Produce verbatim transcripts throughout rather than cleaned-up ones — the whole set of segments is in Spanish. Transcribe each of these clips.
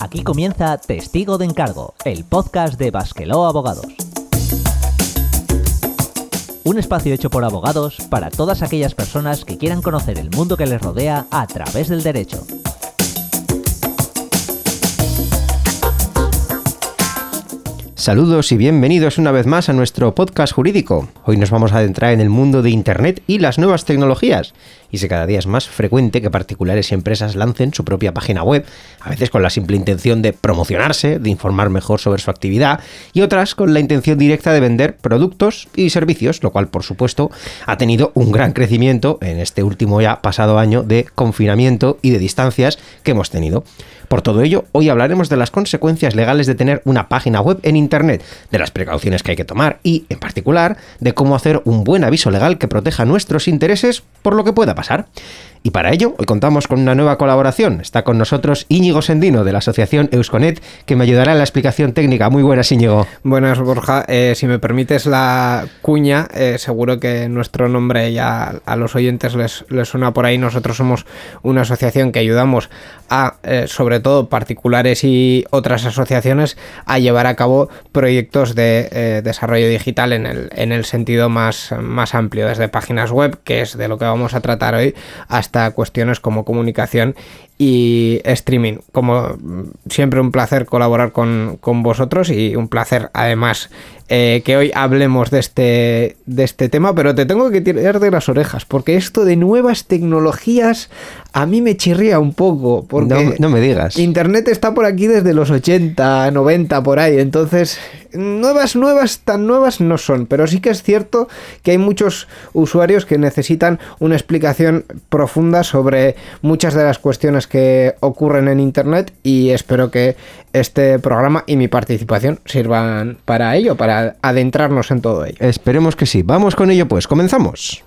Aquí comienza Testigo de Encargo, el podcast de Basqueló Abogados. Un espacio hecho por abogados para todas aquellas personas que quieran conocer el mundo que les rodea a través del derecho. Saludos y bienvenidos una vez más a nuestro podcast jurídico. Hoy nos vamos a adentrar en el mundo de Internet y las nuevas tecnologías. Y si cada día es más frecuente que particulares y empresas lancen su propia página web, a veces con la simple intención de promocionarse, de informar mejor sobre su actividad, y otras con la intención directa de vender productos y servicios, lo cual, por supuesto, ha tenido un gran crecimiento en este último ya pasado año de confinamiento y de distancias que hemos tenido. Por todo ello, hoy hablaremos de las consecuencias legales de tener una página web en Internet, de las precauciones que hay que tomar y, en particular, de cómo hacer un buen aviso legal que proteja nuestros intereses por lo que pueda pasar. Y para ello, hoy contamos con una nueva colaboración. Está con nosotros Íñigo Sendino, de la asociación Eusconet, que me ayudará en la explicación técnica. Muy buenas, Íñigo. Buenas, Borja. Eh, si me permites la cuña, eh, seguro que nuestro nombre ya a los oyentes les, les suena por ahí. Nosotros somos una asociación que ayudamos a, eh, sobre todo, particulares y otras asociaciones a llevar a cabo proyectos de eh, desarrollo digital en el, en el sentido más, más amplio, desde páginas web, que es de lo que vamos a tratar hoy, hasta cuestiones como comunicación y streaming. Como siempre, un placer colaborar con, con vosotros y un placer además eh, que hoy hablemos de este, de este tema, pero te tengo que tirar de las orejas porque esto de nuevas tecnologías a mí me chirría un poco porque no, no me digas. Internet está por aquí desde los ochenta, noventa, por ahí, entonces nuevas, nuevas, tan nuevas no son, pero sí que es cierto que hay muchos usuarios que necesitan una explicación profunda sobre muchas de las cuestiones que ocurren en Internet y espero que este programa y mi participación sirvan para ello, para adentrarnos en todo ello. Esperemos que sí. Vamos con ello pues, comenzamos.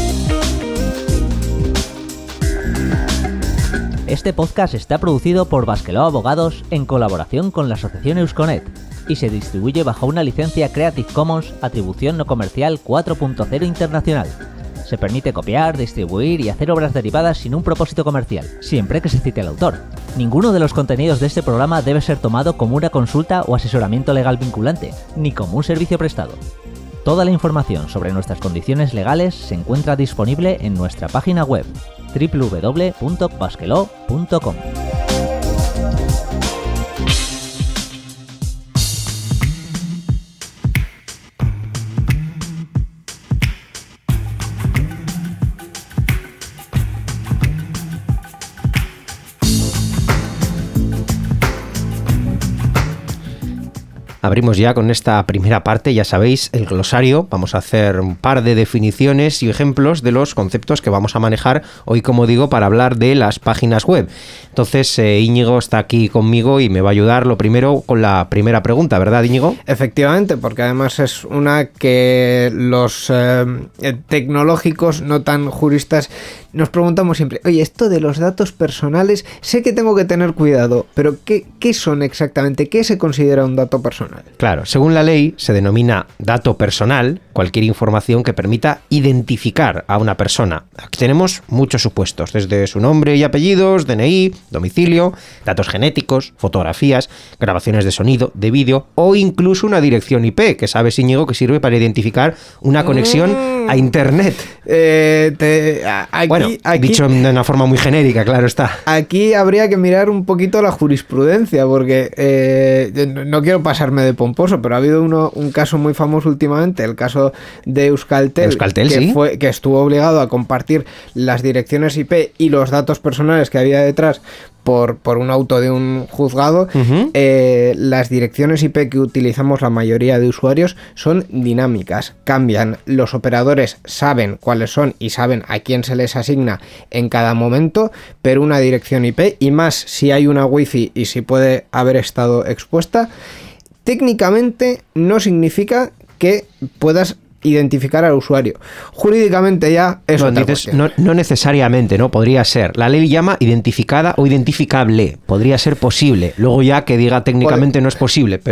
Este podcast está producido por Basqueló Abogados en colaboración con la asociación Eusconet y se distribuye bajo una licencia Creative Commons Atribución No Comercial cuatro punto cero Internacional. Se permite copiar, distribuir y hacer obras derivadas sin un propósito comercial, siempre que se cite al autor. Ninguno de los contenidos de este programa debe ser tomado como una consulta o asesoramiento legal vinculante, ni como un servicio prestado. Toda la información sobre nuestras condiciones legales se encuentra disponible en nuestra página web doble u doble u doble u punto basqueló punto com. Abrimos ya con esta primera parte, ya sabéis, el glosario. Vamos a hacer un par de definiciones y ejemplos de los conceptos que vamos a manejar hoy, como digo, para hablar de las páginas web. Entonces, eh, Íñigo está aquí conmigo y me va a ayudar lo primero con la primera pregunta, ¿verdad, Íñigo? Efectivamente, porque además es una que los eh, tecnológicos, no tan juristas, nos preguntamos siempre, oye, esto de los datos personales, sé que tengo que tener cuidado, pero ¿qué, qué son exactamente? ¿Qué se considera un dato personal? Claro, según la ley se denomina dato personal cualquier información que permita identificar a una persona. Aquí tenemos muchos supuestos, desde su nombre y apellidos, D N I, domicilio, datos genéticos, fotografías, grabaciones de sonido, de vídeo o incluso una dirección I P, que sabes, Íñigo, que sirve para identificar una conexión mm. a Internet. Eh, te, aquí, bueno, aquí, dicho de una forma muy genérica, claro está. Aquí habría que mirar un poquito la jurisprudencia, porque eh, no quiero pasarme de pomposo, pero ha habido uno, un caso muy famoso últimamente, el caso de Euskaltel, Euskaltel que, ¿sí? fue, que estuvo obligado a compartir las direcciones I P y los datos personales que había detrás por, por un auto de un juzgado. Uh-huh. eh, las direcciones I P que utilizamos la mayoría de usuarios son dinámicas, cambian, los operadores saben cuáles son y saben a quién se les asigna en cada momento, pero una dirección I P, y más si hay una wifi y si puede haber estado expuesta, técnicamente no significa que puedas identificar al usuario. Jurídicamente ya es no, otra dices, cuestión. No, no necesariamente, ¿no? Podría ser. La ley llama identificada o identificable. Podría ser posible. Luego ya que diga técnicamente Pod- no es posible, pero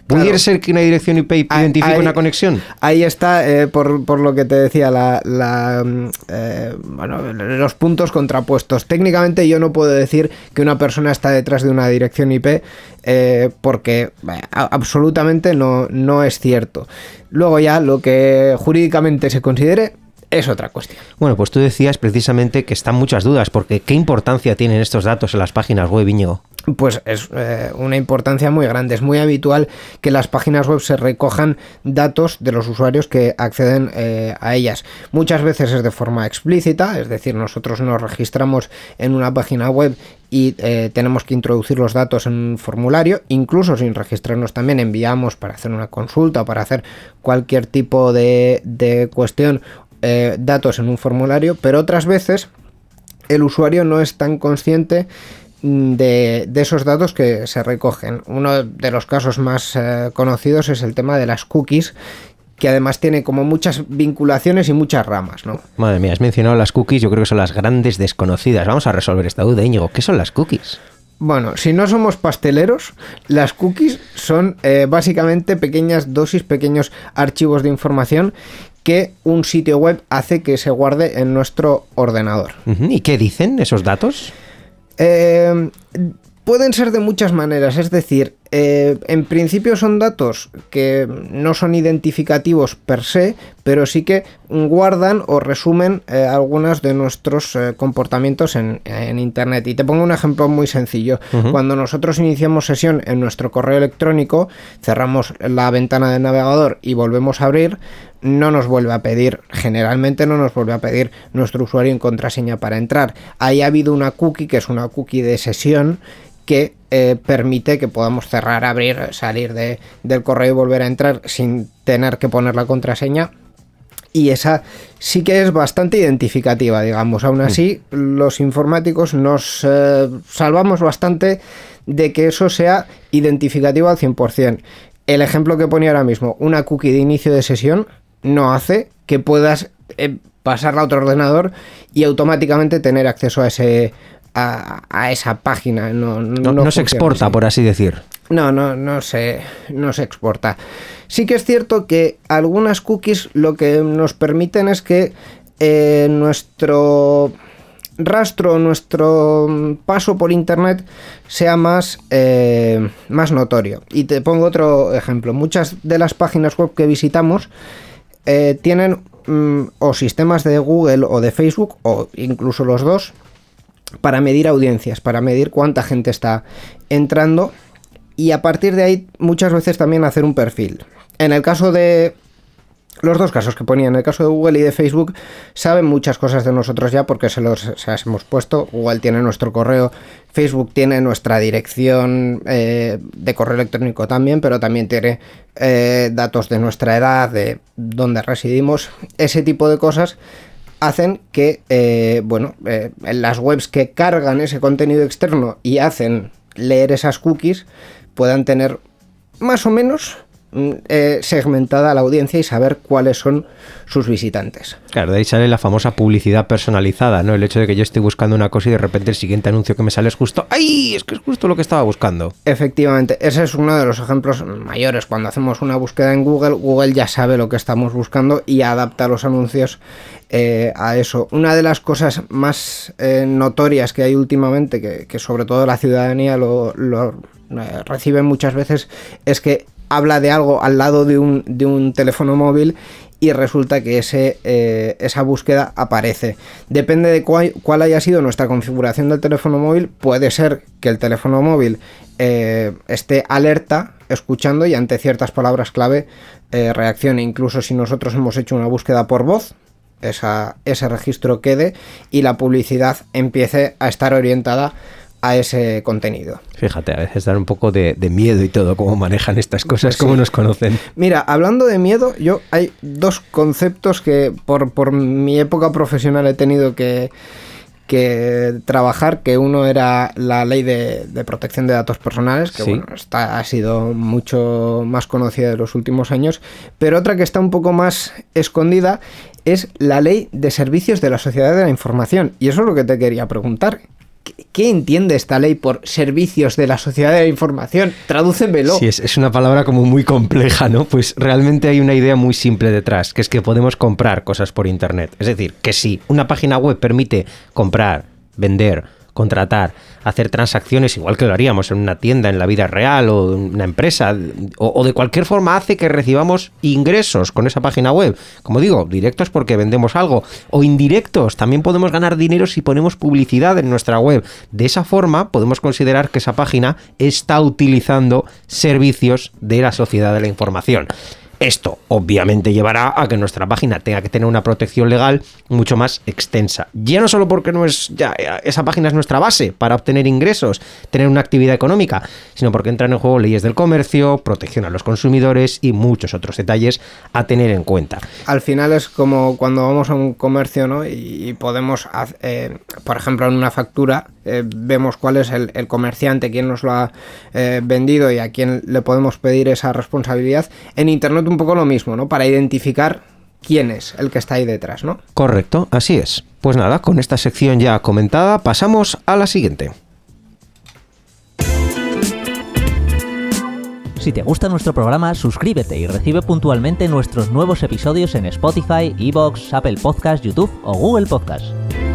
¿Pudiera Claro. ser que una dirección I P identifique Ahí- una conexión? Ahí está, eh, por, por lo que te decía, la, la, mm, eh, bueno, los puntos contrapuestos. Técnicamente yo no puedo decir que una persona está detrás de una dirección I P eh, porque eh, a- absolutamente no, no es cierto. Luego ya lo que jurídicamente se considere es otra cuestión. Bueno, pues tú decías precisamente que están muchas dudas, porque ¿qué importancia tienen estos datos en las páginas web, Íñigo? Pues es eh, una importancia muy grande. Es muy habitual que las páginas web se recojan datos de los usuarios que acceden eh, a ellas. Muchas veces es de forma explícita, es decir, nosotros nos registramos en una página web y eh, tenemos que introducir los datos en un formulario. Incluso sin registrarnos también enviamos para hacer una consulta o para hacer cualquier tipo de, de cuestión eh, datos en un formulario, pero otras veces el usuario no es tan consciente De, de esos datos que se recogen. Uno de los casos más eh, conocidos es el tema de las cookies, que además tiene como muchas vinculaciones y muchas ramas, ¿no? Madre mía, has mencionado las cookies, yo creo que son las grandes desconocidas. Vamos a resolver esta duda, Íñigo. ¿Qué son las cookies? Bueno, si no somos pasteleros, las cookies son eh, básicamente pequeñas dosis, pequeños archivos de información que un sitio web hace que se guarde en nuestro ordenador. Ujú, ¿y qué dicen esos datos? Eh, pueden ser de muchas maneras, es decir, eh, en principio son datos que no son identificativos per se, pero sí que guardan o resumen eh, algunos de nuestros eh, comportamientos en, en Internet. Y te pongo un ejemplo muy sencillo. Uh-huh. Cuando nosotros iniciamos sesión en nuestro correo electrónico, cerramos la ventana del navegador y volvemos a abrir, no nos vuelve a pedir, generalmente no nos vuelve a pedir nuestro usuario y contraseña para entrar. Ahí ha habido una cookie, que es una cookie de sesión, que eh, permite que podamos cerrar, abrir, salir de, del correo y volver a entrar sin tener que poner la contraseña. Y esa sí que es bastante identificativa, digamos. Aún así, mm. los informáticos nos eh, salvamos bastante de que eso sea identificativo al cien por ciento. El ejemplo que ponía ahora mismo, una cookie de inicio de sesión no hace que puedas eh, pasarla a otro ordenador y automáticamente tener acceso a ese a, a esa página. No, no, no, no se exporta, así. Por así decir. No, no, no se, no se exporta. Sí que es cierto que algunas cookies lo que nos permiten es que eh, nuestro rastro, nuestro paso por internet sea más, eh, más notorio. Y te pongo otro ejemplo. Muchas de las páginas web que visitamos eh, tienen mm, o sistemas de Google o de Facebook, o incluso los dos, para medir audiencias, para medir cuánta gente está entrando. Y a partir de ahí muchas veces también hacer un perfil. En el caso de los dos casos que ponía, en el caso de Google y de Facebook, saben muchas cosas de nosotros ya porque se los se las hemos puesto. Google tiene nuestro correo, Facebook tiene nuestra dirección eh, de correo electrónico también, pero también tiene eh, datos de nuestra edad, de dónde residimos. Ese tipo de cosas hacen que, eh, bueno, eh, en las webs que cargan ese contenido externo y hacen leer esas cookies, puedan tener más o menos eh, segmentada la audiencia y saber cuáles son sus visitantes. Claro, de ahí sale la famosa publicidad personalizada, ¿no? El hecho de que yo esté buscando una cosa y de repente el siguiente anuncio que me sale es justo ¡ay! Es que es justo lo que estaba buscando. Efectivamente, ese es uno de los ejemplos mayores. Cuando hacemos una búsqueda en Google, Google ya sabe lo que estamos buscando y adapta los anuncios eh, a eso. Una de las cosas más eh, notorias que hay últimamente, que, que sobre todo la ciudadanía lo, lo eh, recibe muchas veces, es que habla de algo al lado de un, de un teléfono móvil y resulta que ese, eh, esa búsqueda aparece. Depende de cuál, cuál haya sido nuestra configuración del teléfono móvil, puede ser que el teléfono móvil eh, esté alerta, escuchando, y ante ciertas palabras clave eh, reaccione. Incluso si nosotros hemos hecho una búsqueda por voz, esa, ese registro quede y la publicidad empiece a estar orientada a ese contenido. Fíjate, a veces dan un poco de, de miedo y todo, cómo manejan estas cosas, pues cómo sí. Nos conocen. Mira, hablando de miedo, yo hay dos conceptos que por, por mi época profesional he tenido que, que trabajar, que uno era la ley de, de protección de datos personales, que sí. bueno, está, ha sido mucho más conocida de los últimos años, pero otra que está un poco más escondida es la ley de servicios de la sociedad de la información. Y eso es lo que te quería preguntar. ¿qué entiende esta ley por servicios de la sociedad de la información? Tradúcemelo. Sí, es, es una palabra como muy compleja, ¿no? Pues realmente hay una idea muy simple detrás, que es que podemos comprar cosas por Internet. Es decir, que si una página web permite comprar, vender, contratar, hacer transacciones igual que lo haríamos en una tienda, en la vida real o en una empresa, o, o de cualquier forma hace que recibamos ingresos con esa página web. Como digo, directos porque vendemos algo, o indirectos, también podemos ganar dinero si ponemos publicidad en nuestra web. De esa forma podemos considerar que esa página está utilizando servicios de la sociedad de la información. Esto obviamente llevará a que nuestra página tenga que tener una protección legal mucho más extensa. Ya no solo porque no es, ya, esa página es nuestra base para obtener ingresos, tener una actividad económica, sino porque entran en juego leyes del comercio, protección a los consumidores y muchos otros detalles a tener en cuenta. Al final es como cuando vamos a un comercio, ¿no? Y, y podemos, eh, por ejemplo, en una factura, eh, vemos cuál es el, el comerciante, quién nos lo ha eh, vendido y a quién le podemos pedir esa responsabilidad. En Internet un poco lo mismo, ¿no? Para identificar quién es el que está ahí detrás, ¿no? Correcto, así es. Pues nada, con esta sección ya comentada, pasamos a la siguiente. Si te gusta nuestro programa, suscríbete y recibe puntualmente nuestros nuevos episodios en Spotify, iVoox, Apple Podcast, YouTube o Google Podcast.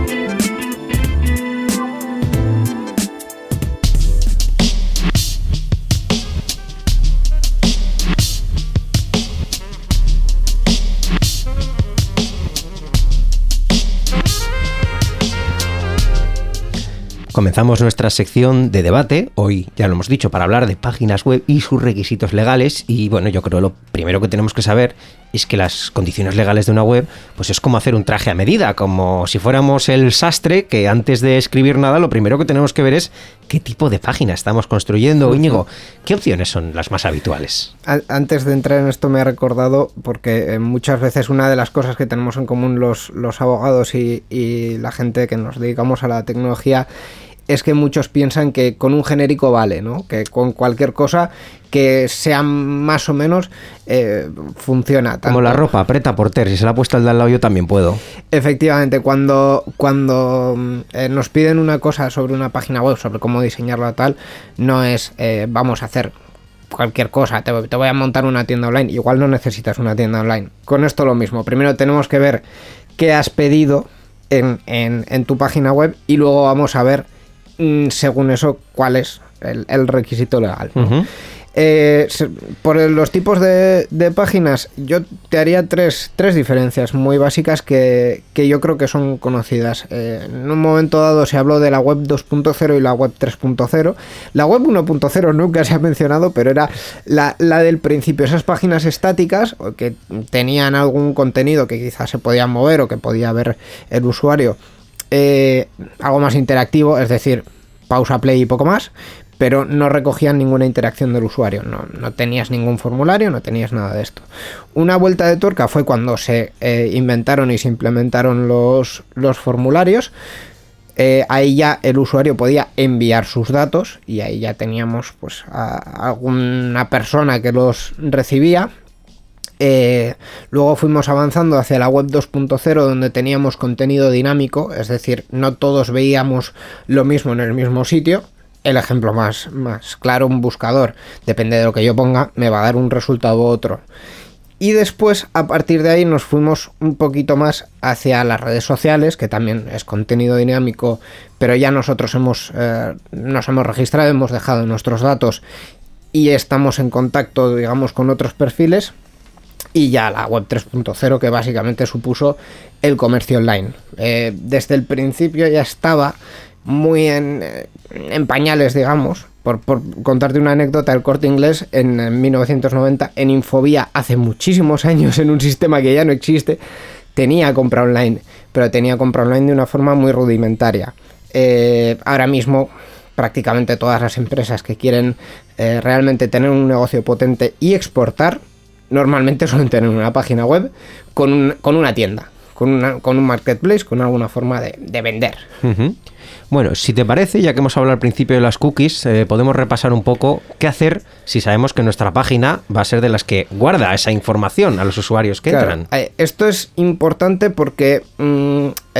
Comenzamos nuestra sección de debate, hoy ya lo hemos dicho, para hablar de páginas web y sus requisitos legales. Y bueno, yo creo que lo primero que tenemos que saber es que las condiciones legales de una web pues es como hacer un traje a medida, como si fuéramos el sastre, que antes de escribir nada lo primero que tenemos que ver es qué tipo de página estamos construyendo. Íñigo, ¿qué opciones son las más habituales? Antes de entrar en esto me ha recordado, porque muchas veces una de las cosas que tenemos en común los, los abogados y, y la gente que nos dedicamos a la tecnología es que muchos piensan que con un genérico vale, ¿no? Que con cualquier cosa que sea más o menos eh, funciona. Tanto. Como la ropa, aprieta porter, si se la ha puesto al de al lado yo también puedo. Efectivamente, cuando, cuando eh, nos piden una cosa sobre una página web, sobre cómo diseñarla tal, no es eh, vamos a hacer cualquier cosa, te, te voy a montar una tienda online, igual no necesitas una tienda online. Con esto lo mismo, primero tenemos que ver qué has pedido en, en, en tu página web y luego vamos a ver según eso cuál es el, el requisito legal, ¿no? Uh-huh. Eh, por los tipos de, de páginas yo te haría tres, tres diferencias muy básicas que, que yo creo que son conocidas. Eh, en un momento dado se habló de la web dos punto cero y la web tres punto cero. La web uno punto cero nunca se ha mencionado, pero era la, la del principio, esas páginas estáticas que tenían algún contenido que quizás se podía mover o que podía ver el usuario. Eh, algo más interactivo, es decir, pausa, play y poco más, pero no recogían ninguna interacción del usuario, no, no tenías ningún formulario, no tenías nada de esto. Una vuelta de tuerca fue cuando se eh, inventaron y se implementaron los, los formularios. Eh, ahí ya el usuario podía enviar sus datos y ahí ya teníamos pues a alguna persona que los recibía. Eh, luego fuimos avanzando hacia la web dos punto cero, donde teníamos contenido dinámico, es decir, no todos veíamos lo mismo en el mismo sitio. El ejemplo más, más claro, un buscador, depende de lo que yo ponga, me va a dar un resultado u otro. Y después, a partir de ahí, nos fuimos un poquito más hacia las redes sociales, que también es contenido dinámico, pero ya nosotros hemos, eh, nos hemos registrado, hemos dejado nuestros datos y estamos en contacto, digamos, con otros perfiles. Y ya la web tres punto cero, que básicamente supuso el comercio online. Eh, desde el principio ya estaba muy en, en pañales, digamos. Por, por contarte una anécdota, el Corte Inglés en, en mil novecientos noventa, en Infobía, hace muchísimos años, en un sistema que ya no existe, tenía compra online, pero tenía compra online de una forma muy rudimentaria. Eh, ahora mismo prácticamente todas las empresas que quieren eh, realmente tener un negocio potente y exportar, normalmente suelen tener una página web con, un, con una tienda, con, una, con un marketplace, con alguna forma de, de vender. Uh-huh. Bueno, si te parece, ya que hemos hablado al principio de las cookies, eh, podemos repasar un poco qué hacer si sabemos que nuestra página va a ser de las que guarda esa información a los usuarios que claro, entran. Eh, esto es importante porque mmm, eh,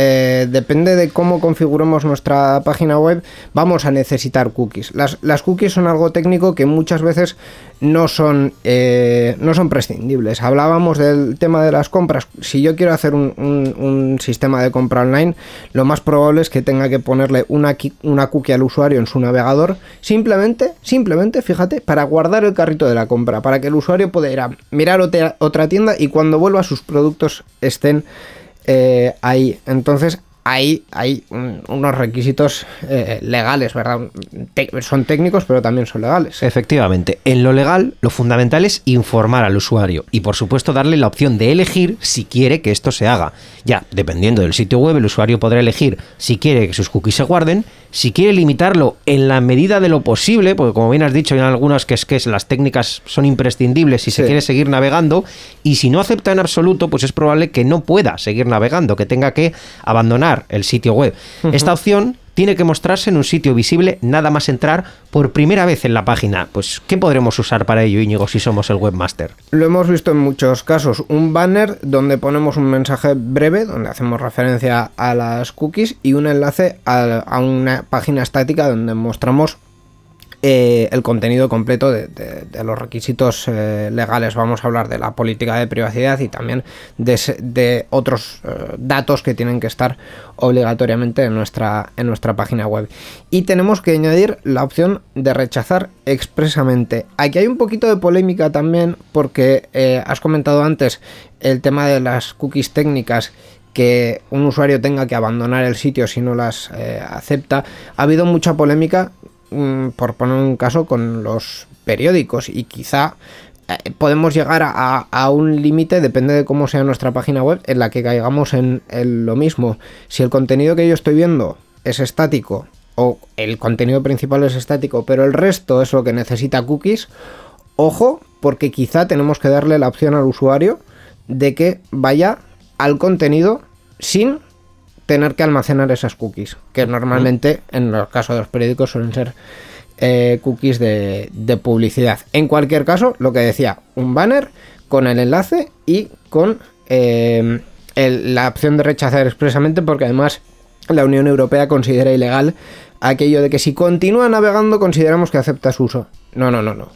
depende de cómo configuremos nuestra página web, vamos a necesitar cookies. Las, las cookies son algo técnico que muchas veces no son, eh, no son prescindibles. Hablábamos del tema de las compras. Si yo quiero hacer un, un, un sistema de compra online, lo más probable es que tenga que ponerle una, una cookie al usuario en su navegador, simplemente, simplemente, fíjate, para guardar el carrito de la compra, para que el usuario pueda ir a mirar otra, otra tienda y cuando vuelva sus productos estén eh, ahí. Entonces, Hay, hay un, unos requisitos eh, legales, ¿verdad? Te- son técnicos, pero también son legales. Efectivamente, en lo legal lo fundamental es informar al usuario y por supuesto darle la opción de elegir si quiere que esto se haga. Ya, dependiendo del sitio web, el usuario podrá elegir si quiere que sus cookies se guarden, si quiere limitarlo en la medida de lo posible, porque como bien has dicho, hay algunas que es que las técnicas son imprescindibles si Sí. se quiere seguir navegando, y si no acepta en absoluto, pues es probable que no pueda seguir navegando, que tenga que abandonar el sitio web. Uh-huh. Esta opción tiene que mostrarse en un sitio visible nada más entrar por primera vez en la página. Pues, ¿qué podremos usar para ello, Íñigo, si somos el webmaster? Lo hemos visto en muchos casos. Un banner donde ponemos un mensaje breve, donde hacemos referencia a las cookies, y un enlace a, a una página estática donde mostramos Eh, el contenido completo de, de, de los requisitos eh, legales. Vamos a hablar de la política de privacidad y también de, de otros eh, datos que tienen que estar obligatoriamente en nuestra, en nuestra página web. Y tenemos que añadir la opción de rechazar expresamente. Aquí hay un poquito de polémica también porque eh, has comentado antes el tema de las cookies técnicas, que un usuario tenga que abandonar el sitio si no las eh, acepta. Ha habido mucha polémica, por poner un caso, con los periódicos, y quizá eh, podemos llegar a, a un límite, depende de cómo sea nuestra página web, en la que caigamos en, en lo mismo. Si el contenido que yo estoy viendo es estático, o el contenido principal es estático, pero el resto es lo que necesita cookies, ojo, porque quizá tenemos que darle la opción al usuario de que vaya al contenido sin tener que almacenar esas cookies, que normalmente en el caso de los periódicos suelen ser eh, cookies de, de publicidad. En cualquier caso, lo que decía, un banner con el enlace y con eh, el, la opción de rechazar expresamente, porque además la Unión Europea considera ilegal aquello de que si continúa navegando consideramos que acepta su uso. No, no, no, no.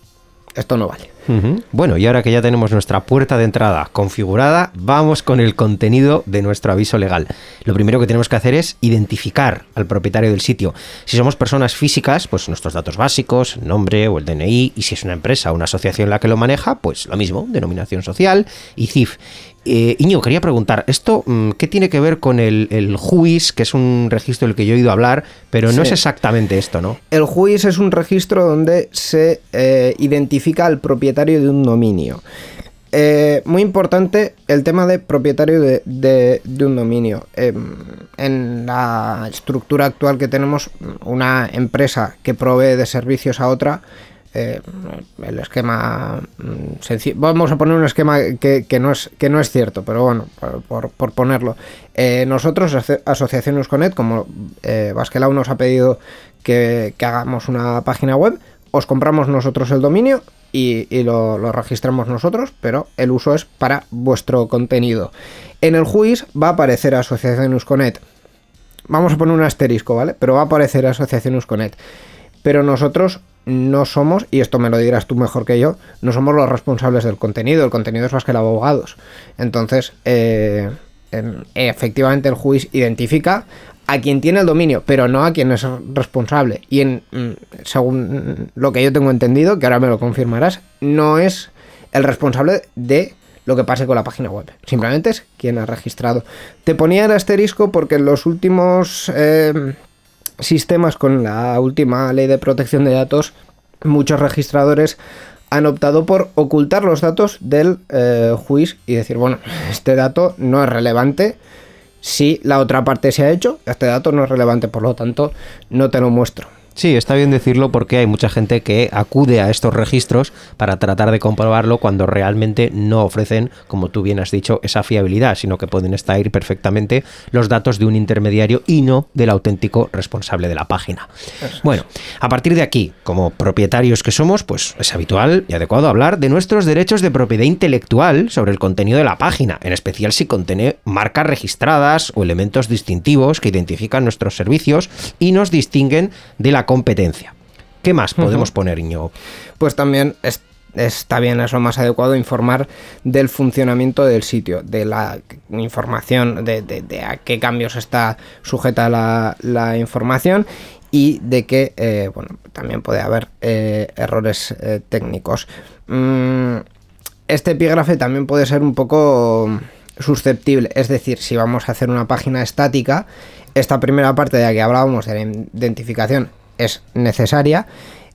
Esto no vale. Uh-huh. Bueno, y ahora que ya tenemos nuestra puerta de entrada configurada, vamos con el contenido de nuestro aviso legal. Lo primero que tenemos que hacer es identificar al propietario del sitio. Si somos personas físicas, pues nuestros datos básicos, el nombre o el D N I, y si es una empresa o una asociación la que lo maneja, pues lo mismo, denominación social y C I F. Eh, Íñigo, quería preguntar, ¿esto qué tiene que ver con el, el J U I S, que es un registro del que yo he oído hablar, pero no sí. es exactamente esto, ¿no? El J U I S es un registro donde se eh, identifica al propietario de un dominio. Eh, muy importante el tema de propietario de, de, de un dominio. Eh, en la estructura actual que tenemos, una empresa que provee de servicios a otra, Eh, el esquema sencillo, vamos a poner un esquema que, que, no, es, que no es cierto, pero bueno, por, por, por ponerlo, eh, nosotros, Asociación Eusconet, como eh, Basquelau nos ha pedido que, que hagamos una página web, os compramos nosotros el dominio y, y lo, lo registramos nosotros, pero el uso es para vuestro contenido. En el J U I S va a aparecer Asociación Eusconet, vamos a poner un asterisco, ¿vale? Pero va a aparecer Asociación Eusconet, pero nosotros no somos, y esto me lo dirás tú mejor que yo, no somos los responsables del contenido. El contenido es Basquelau Abogados. Entonces, eh, en, efectivamente el J U I S identifica a quien tiene el dominio, pero no a quien es responsable. Y en, según lo que yo tengo entendido, que ahora me lo confirmarás, no es el responsable de lo que pase con la página web. Simplemente es quien ha registrado. Te ponía el asterisco porque en los últimos Eh, sistemas, con la última ley de protección de datos, muchos registradores han optado por ocultar los datos del eh, J U I S y decir, bueno, este dato no es relevante si la otra parte se ha hecho, este dato no es relevante, por lo tanto no te lo muestro. Sí, está bien decirlo porque hay mucha gente que acude a estos registros para tratar de comprobarlo cuando realmente no ofrecen, como tú bien has dicho, esa fiabilidad, sino que pueden estar ahí perfectamente los datos de un intermediario y no del auténtico responsable de la página. Bueno, a partir de aquí, como propietarios que somos, pues es habitual y adecuado hablar de nuestros derechos de propiedad intelectual sobre el contenido de la página, en especial si contiene marcas registradas o elementos distintivos que identifican nuestros servicios y nos distinguen de la competencia. ¿Qué más podemos uh-huh. poner, Íñigo? Pues también es, está bien, es lo más adecuado, informar del funcionamiento del sitio, de la información, de, de, de a qué cambios está sujeta la, la información y de que, eh, bueno, también puede haber eh, errores eh, técnicos. Mm, este epígrafe también puede ser un poco susceptible, es decir, si vamos a hacer una página estática, esta primera parte de la que hablábamos de la identificación es necesaria,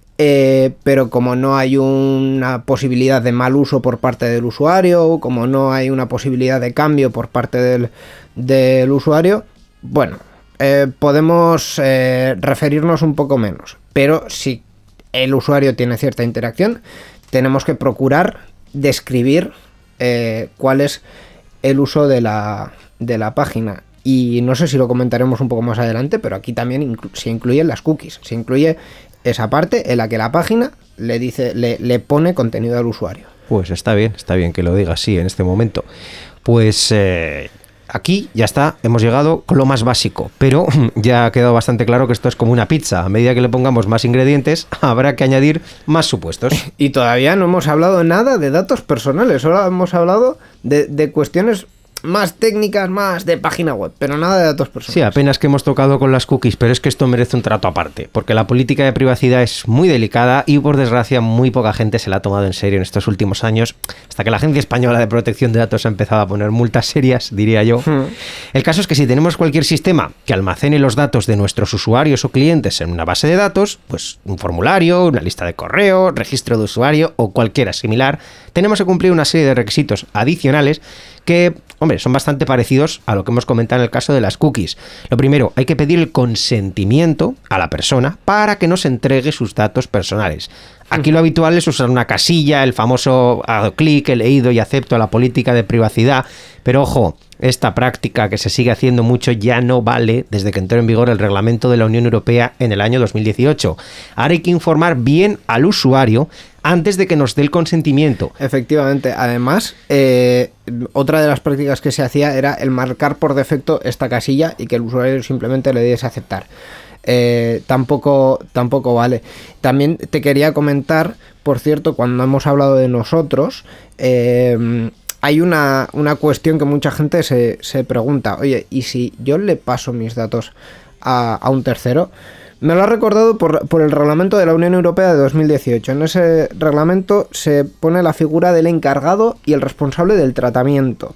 eh, pero como no hay una posibilidad de mal uso por parte del usuario, como no hay una posibilidad de cambio por parte del, del usuario, bueno, eh, podemos eh, referirnos un poco menos, pero si el usuario tiene cierta interacción, tenemos que procurar describir eh, cuál es el uso de la, de la página. Y no sé si lo comentaremos un poco más adelante, pero aquí también inclu- se incluyen las cookies. Se incluye esa parte en la que la página le dice, le, le pone contenido al usuario. Pues está bien, está bien que lo diga así en este momento. Pues eh, aquí ya está, hemos llegado con lo más básico, pero ya ha quedado bastante claro que esto es como una pizza. A medida que le pongamos más ingredientes, habrá que añadir más supuestos. Y todavía no hemos hablado nada de datos personales, solo hemos hablado de, de cuestiones más técnicas, más de página web, pero nada de datos personales. Sí, apenas que hemos tocado con las cookies, pero es que esto merece un trato aparte, porque la política de privacidad es muy delicada y por desgracia muy poca gente se la ha tomado en serio en estos últimos años, hasta que la Agencia Española de Protección de Datos ha empezado a poner multas serias, diría yo. Hmm. El caso es que si tenemos cualquier sistema que almacene los datos de nuestros usuarios o clientes en una base de datos, pues un formulario, una lista de correo, registro de usuario o cualquiera similar, tenemos que cumplir una serie de requisitos adicionales que, hombre, son bastante parecidos a lo que hemos comentado en el caso de las cookies. Lo primero, hay que pedir el consentimiento a la persona para que nos entregue sus datos personales. Aquí lo habitual es usar una casilla, el famoso hago clic, he leído y acepto la política de privacidad, pero ojo, esta práctica que se sigue haciendo mucho ya no vale desde que entró en vigor el reglamento de la Unión Europea en el año dos mil dieciocho. Ahora hay que informar bien al usuario antes de que nos dé el consentimiento. Efectivamente, además, eh, otra de las prácticas que se hacía era el marcar por defecto esta casilla y que el usuario simplemente le diese a aceptar. Eh, tampoco, tampoco vale. También te quería comentar, por cierto, cuando hemos hablado de nosotros, eh, hay una, una cuestión que mucha gente se, se pregunta, oye, ¿y si yo le paso mis datos a, a un tercero? Me lo ha recordado por, por el reglamento de la Unión Europea de dos mil dieciocho. En ese reglamento se pone la figura del encargado y el responsable del tratamiento.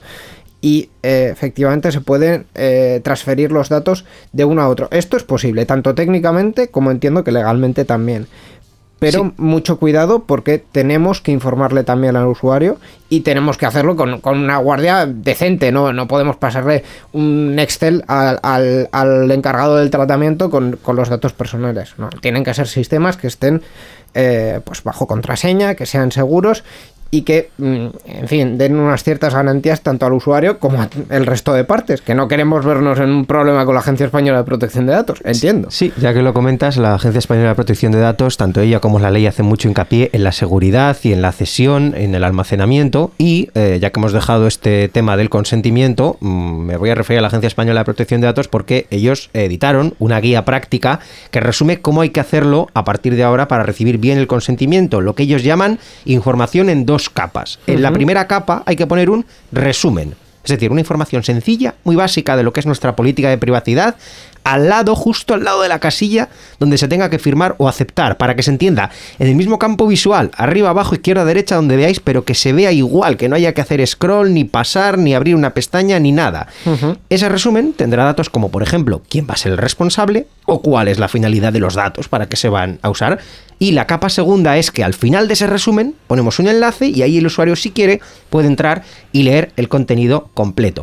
Y eh, efectivamente se pueden eh, transferir los datos de uno a otro. Esto es posible, tanto técnicamente como entiendo que legalmente también. Pero sí, mucho cuidado porque tenemos que informarle también al usuario y tenemos que hacerlo con, con una guardia decente, ¿no? No podemos pasarle un Excel al, al, al encargado del tratamiento con, con los datos personales, ¿no? Tienen que ser sistemas que estén eh, pues bajo contraseña, que sean seguros y que, en fin, den unas ciertas garantías tanto al usuario como al resto de partes, que no queremos vernos en un problema con la Agencia Española de Protección de Datos, entiendo. Sí, ya que lo comentas, la Agencia Española de Protección de Datos, tanto ella como la ley hacen mucho hincapié en la seguridad y en la cesión, en el almacenamiento y, eh, ya que hemos dejado este tema del consentimiento, mmm, me voy a referir a la Agencia Española de Protección de Datos porque ellos editaron una guía práctica que resume cómo hay que hacerlo a partir de ahora para recibir bien el consentimiento, lo que ellos llaman información en dos capas. En uh-huh. la primera capa hay que poner un resumen, es decir, una información sencilla, muy básica de lo que es nuestra política de privacidad, al lado, justo al lado de la casilla donde se tenga que firmar o aceptar, para que se entienda en el mismo campo visual, arriba, abajo, izquierda, derecha, donde veáis, pero que se vea igual, que no haya que hacer scroll, ni pasar, ni abrir una pestaña, ni nada. Uh-huh. Ese resumen tendrá datos como, por ejemplo, quién va a ser el responsable o cuál es la finalidad de los datos, para qué se van a usar. Y la capa segunda es que al final de ese resumen ponemos un enlace y ahí el usuario, si quiere, puede entrar y leer el contenido completo.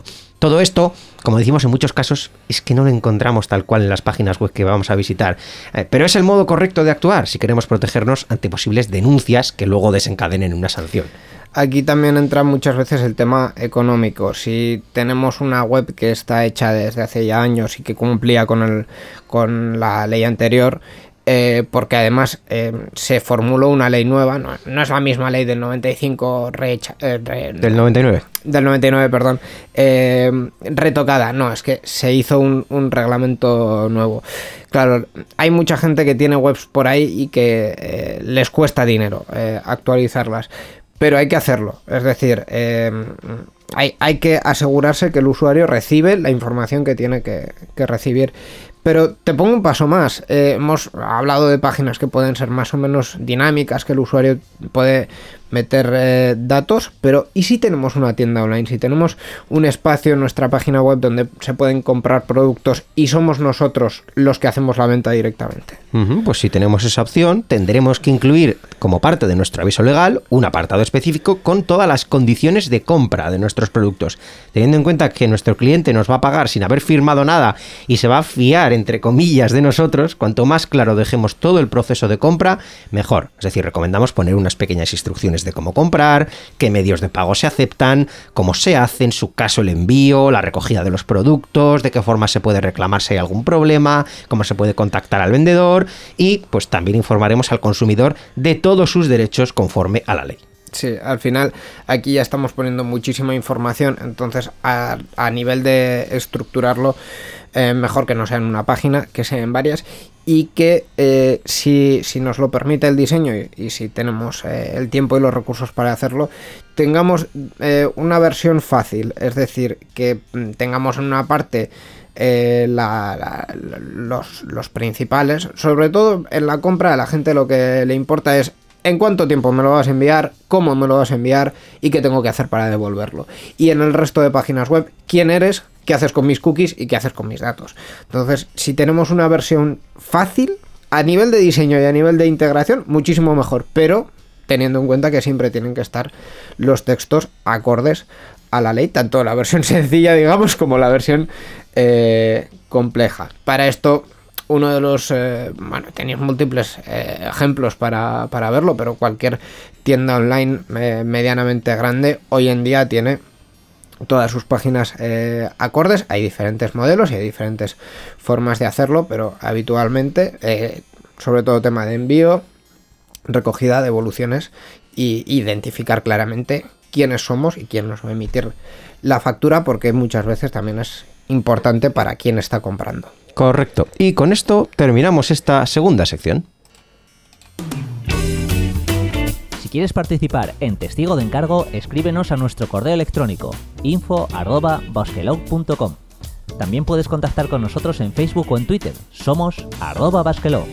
Todo esto, como decimos en muchos casos, es que no lo encontramos tal cual en las páginas web que vamos a visitar. Eh, pero es el modo correcto de actuar si queremos protegernos ante posibles denuncias que luego desencadenen una sanción. Aquí también entra muchas veces el tema económico. Si tenemos una web que está hecha desde hace ya años y que cumplía con, el, con la ley anterior, eh, porque además eh, se formuló una ley nueva, no, no es la misma ley del noventa y cinco, rehecha, eh, re, del noventa y nueve. Del noventa y nueve, perdón, eh, retocada. No, es que se hizo un, un reglamento nuevo. Claro, hay mucha gente que tiene webs por ahí y que eh, les cuesta dinero eh, actualizarlas. Pero hay que hacerlo, es decir, eh, hay, hay que asegurarse que el usuario recibe la información que tiene que, que recibir. Pero te pongo un paso más, eh, hemos hablado de páginas que pueden ser más o menos dinámicas, que el usuario puede meter eh, datos, pero ¿y si tenemos una tienda online? Si tenemos un espacio en nuestra página web donde se pueden comprar productos y somos nosotros los que hacemos la venta directamente. Uh-huh, pues si tenemos esa opción, tendremos que incluir como parte de nuestro aviso legal un apartado específico con todas las condiciones de compra de nuestros productos, teniendo en cuenta que nuestro cliente nos va a pagar sin haber firmado nada y se va a fiar, entre comillas, de nosotros. Cuanto más claro dejemos todo el proceso de compra, mejor. Es decir, recomendamos poner unas pequeñas instrucciones de cómo comprar, qué medios de pago se aceptan, cómo se hace en su caso el envío, la recogida de los productos, de qué forma se puede reclamar si hay algún problema, cómo se puede contactar al vendedor y pues también informaremos al consumidor de todos sus derechos conforme a la ley. Sí, al final aquí ya estamos poniendo muchísima información, entonces a, a nivel de estructurarlo, eh, mejor que no sea en una página, que sea en varias, y que eh, si, si nos lo permite el diseño y, y si tenemos eh, el tiempo y los recursos para hacerlo, tengamos eh, una versión fácil, es decir, que tengamos en una parte Eh, la, la, los, los principales, sobre todo en la compra. A la gente lo que le importa es en cuánto tiempo me lo vas a enviar, cómo me lo vas a enviar y qué tengo que hacer para devolverlo. Y en el resto de páginas web, quién eres, qué haces con mis cookies y qué haces con mis datos. Entonces, si tenemos una versión fácil, a nivel de diseño y a nivel de integración, muchísimo mejor, pero teniendo en cuenta que siempre tienen que estar los textos acordes a la ley, tanto la versión sencilla, digamos, como la versión eh, compleja. Para esto, uno de los... Eh, bueno, tenéis múltiples eh, ejemplos para, para verlo, pero cualquier tienda online eh, medianamente grande hoy en día tiene todas sus páginas eh, acordes. Hay diferentes modelos y hay diferentes formas de hacerlo, pero habitualmente, eh, sobre todo tema de envío, recogida, devoluciones, y identificar claramente quiénes somos y quién nos va a emitir la factura, porque muchas veces también es importante para quién está comprando. Correcto. Y con esto terminamos esta segunda sección. Si quieres participar en Testigo de Encargo, escríbenos a nuestro correo electrónico info arroba basquelog punto com. También puedes contactar con nosotros en Facebook o en Twitter. Somos arroba basquelog.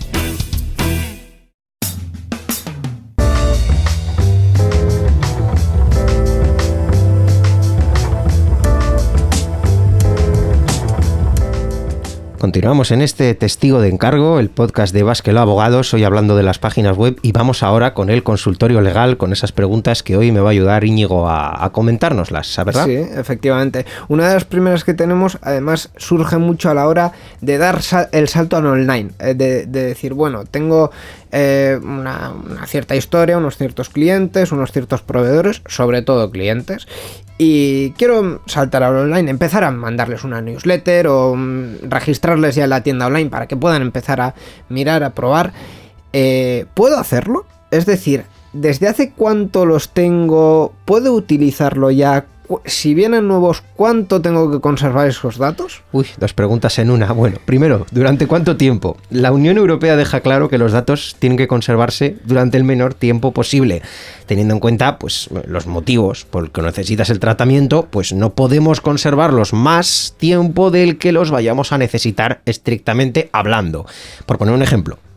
Continuamos en este Testigo de Encargo, el podcast de Basquelog Abogados, hoy hablando de las páginas web, y vamos ahora con el consultorio legal, con esas preguntas que hoy me va a ayudar Íñigo a, a comentárnoslas, ¿verdad? Sí, efectivamente. Una de las primeras que tenemos, además, surge mucho a la hora de dar sal- el salto al online, de, de decir, bueno, tengo eh, una, una cierta historia, unos ciertos clientes, unos ciertos proveedores, sobre todo clientes, y quiero saltar al online, empezar a mandarles una newsletter o um, registrarles ya en la tienda online para que puedan empezar a mirar, a probar. Eh, ¿Puedo hacerlo? Es decir, ¿desde hace cuánto los tengo? ¿Puedo utilizarlo ya? Si vienen nuevos, ¿cuánto tengo que conservar esos datos? Uy, dos preguntas en una. Bueno, primero, ¿durante cuánto tiempo? La Unión Europea deja claro que los datos tienen que conservarse durante el menor tiempo posible, teniendo en cuenta pues los motivos por los que necesitas el tratamiento, pues no podemos conservarlos más tiempo del que los vayamos a necesitar estrictamente hablando. Por poner un ejemplo,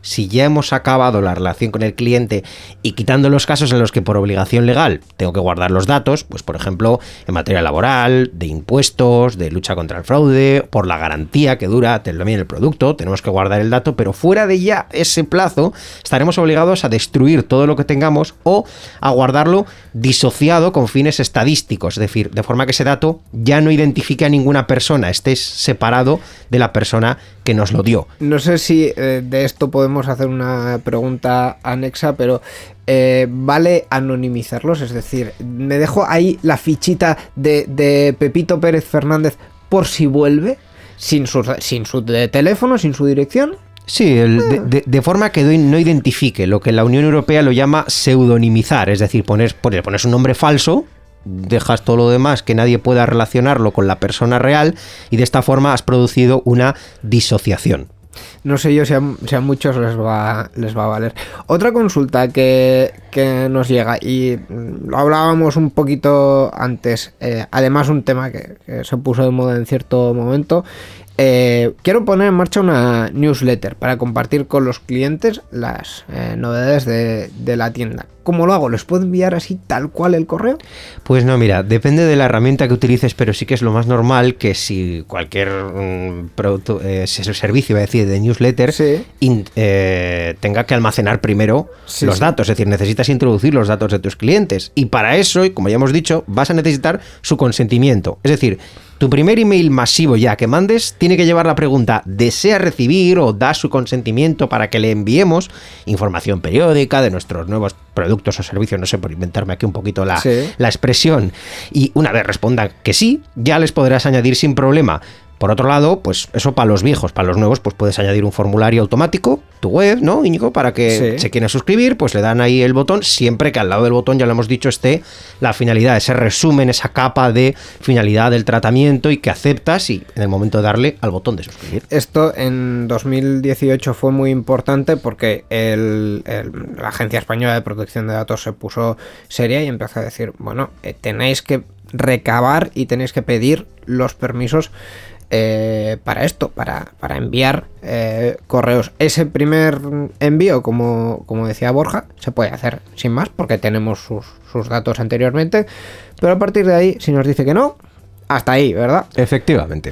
si ya hemos acabado la relación con el cliente y quitando los casos en los que por obligación legal tengo que guardar los datos, pues por ejemplo en materia laboral, de impuestos, de lucha contra el fraude, por la garantía que dura también el producto, tenemos que guardar el dato, pero fuera de ya ese plazo estaremos obligados a destruir todo lo que tengamos o a guardarlo disociado con fines estadísticos, es decir, de forma que ese dato ya no identifique a ninguna persona, esté separado de la persona que nos lo dio. No sé si eh, de esto podemos hacer una pregunta anexa, pero eh, ¿vale anonimizarlos? Es decir, ¿me dejo ahí la fichita de, de Pepito Pérez Fernández por si vuelve? Sin su, sin su de teléfono, sin su dirección. Sí, el, de, de, de forma que no identifique lo que la Unión Europea lo llama pseudonimizar, es decir, pones, pones, pones un nombre falso, dejas todo lo demás que nadie pueda relacionarlo con la persona real y de esta forma has producido una disociación. No sé yo si a, si a muchos les va, les va a valer. Otra consulta que, que nos llega, y lo hablábamos un poquito antes, eh, además un tema que, que se puso de moda en cierto momento. Eh, quiero poner en marcha una newsletter para compartir con los clientes las eh, novedades de, de la tienda. ¿Cómo lo hago? ¿Les puedo enviar así tal cual el correo? Pues no, mira, depende de la herramienta que utilices, pero sí que es lo más normal que si cualquier um, producto, eh, servicio, iba a decir, de newsletter, sí. in, eh, tenga que almacenar primero sí, los sí. datos. Es decir, necesitas introducir los datos de tus clientes. Y para eso, y como ya hemos dicho, vas a necesitar su consentimiento. Es decir, tu primer email masivo ya que mandes tiene que llevar la pregunta ¿desea recibir o da su consentimiento para que le enviemos información periódica de nuestros nuevos productos o servicios? No sé, por inventarme aquí un poquito la, sí. la expresión. Y una vez respondan que sí, ya les podrás añadir sin problema. Por otro lado, pues eso para los viejos, para los nuevos, pues puedes añadir un formulario automático, tu web, ¿no, Íñigo? Para que sí. se quieran suscribir, pues le dan ahí el botón, siempre que al lado del botón, ya lo hemos dicho, esté la finalidad, ese resumen, esa capa de finalidad del tratamiento y que aceptas y en el momento de darle al botón de suscribir. Esto en dos mil dieciocho fue muy importante porque el, el, la Agencia Española de Protección de Datos se puso seria y empezó a decir, bueno, eh, tenéis que recabar y tenéis que pedir los permisos Eh, para esto, para, para enviar eh, correos. Ese primer envío, como, como decía Borja, se puede hacer sin más porque tenemos sus, sus datos anteriormente, pero a partir de ahí, si nos dice que no, hasta ahí, ¿verdad? Efectivamente.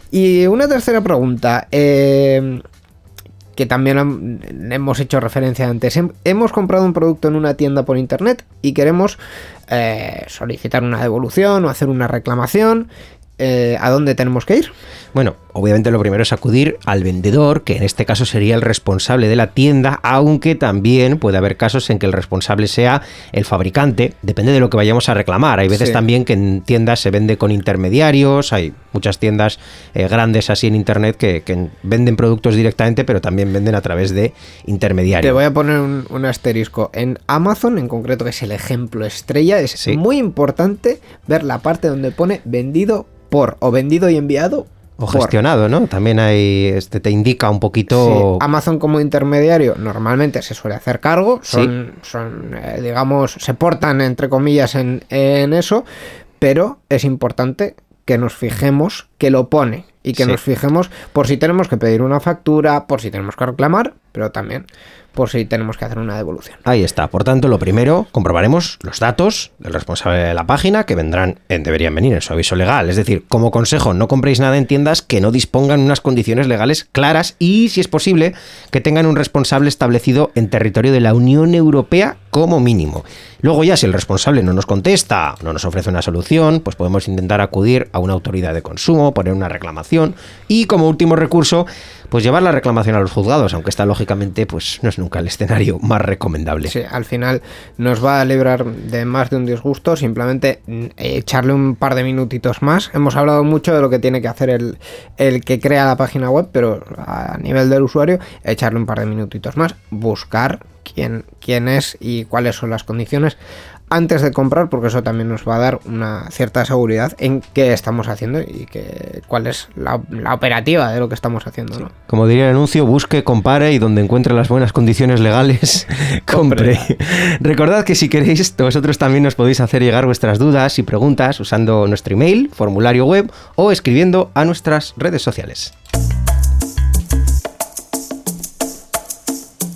Y una tercera pregunta, eh, que también hemos hecho referencia antes. Hemos comprado un producto en una tienda por internet y queremos eh, solicitar una devolución o hacer una reclamación. Eh, ¿A dónde tenemos que ir? Bueno, obviamente lo primero es acudir al vendedor, que en este caso sería el responsable de la tienda, aunque también puede haber casos en que el responsable sea el fabricante, depende de lo que vayamos a reclamar. Hay veces sí. también que en tiendas se vende con intermediarios, hay muchas tiendas eh, grandes así en internet que, que venden productos directamente, pero también venden a través de intermediarios. Te voy a poner un, un asterisco. En Amazon, en concreto, que es el ejemplo estrella, es sí. muy importante ver la parte donde pone vendido por o vendido y enviado o gestionado, ¿no? También hay, este te indica un poquito. Sí. Amazon como intermediario normalmente se suele hacer cargo, son, sí. son eh, digamos, se portan entre comillas en, en eso, pero es importante que nos fijemos que lo pone y que sí. nos fijemos por si tenemos que pedir una factura, por si tenemos que reclamar, pero también por si tenemos que hacer una devolución. Ahí está. Por tanto, lo primero, comprobaremos los datos del responsable de la página que vendrán, en, deberían venir en su aviso legal. Es decir, como consejo, no compréis nada en tiendas que no dispongan unas condiciones legales claras y, si es posible, que tengan un responsable establecido en territorio de la Unión Europea como mínimo. Luego ya, si el responsable no nos contesta, no nos ofrece una solución, pues podemos intentar acudir a una autoridad de consumo, poner una reclamación y, como último recurso, pues llevar la reclamación a los juzgados, aunque esta lógicamente pues no es nunca el escenario más recomendable. Sí, al final nos va a librar de más de un disgusto, simplemente echarle un par de minutitos más. Hemos hablado mucho de lo que tiene que hacer el, el que crea la página web, pero a nivel del usuario, echarle un par de minutitos más, buscar quién, quién es y cuáles son las condiciones antes de comprar, porque eso también nos va a dar una cierta seguridad en qué estamos haciendo y que, cuál es la, la operativa de lo que estamos haciendo, ¿no? Como diría el anuncio, busque, compare y donde encuentre las buenas condiciones legales, compre. Recordad que si queréis, vosotros también nos podéis hacer llegar vuestras dudas y preguntas usando nuestro email, formulario web o escribiendo a nuestras redes sociales.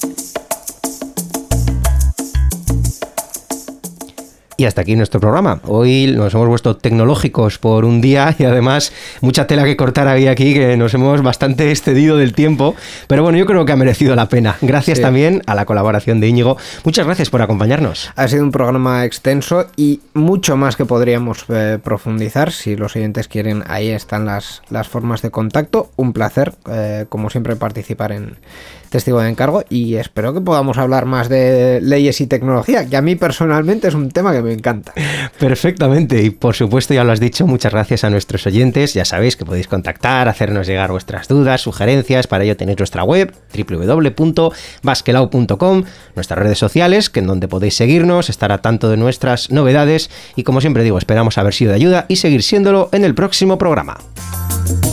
Y hasta aquí nuestro programa. Hoy nos hemos vuelto tecnológicos por un día y además mucha tela que cortar había aquí, que nos hemos bastante excedido del tiempo. Pero bueno, yo creo que ha merecido la pena. Gracias sí. también a la colaboración de Íñigo. Muchas gracias por acompañarnos. Ha sido un programa extenso y mucho más que podríamos eh, profundizar. Si los oyentes quieren, ahí están las, las formas de contacto. Un placer, eh, como siempre, participar en Testigo de Encargo, y espero que podamos hablar más de leyes y tecnología, que a mí personalmente es un tema que me encanta. Perfectamente, y por supuesto ya lo has dicho, muchas gracias a nuestros oyentes. Ya sabéis que podéis contactar, hacernos llegar vuestras dudas, sugerencias. Para ello tenéis nuestra web doble u doble u doble u punto basquelau punto com, nuestras redes sociales, que en donde podéis seguirnos, estar a tanto de nuestras novedades, y como siempre digo, esperamos haber sido de ayuda y seguir siéndolo en el próximo programa.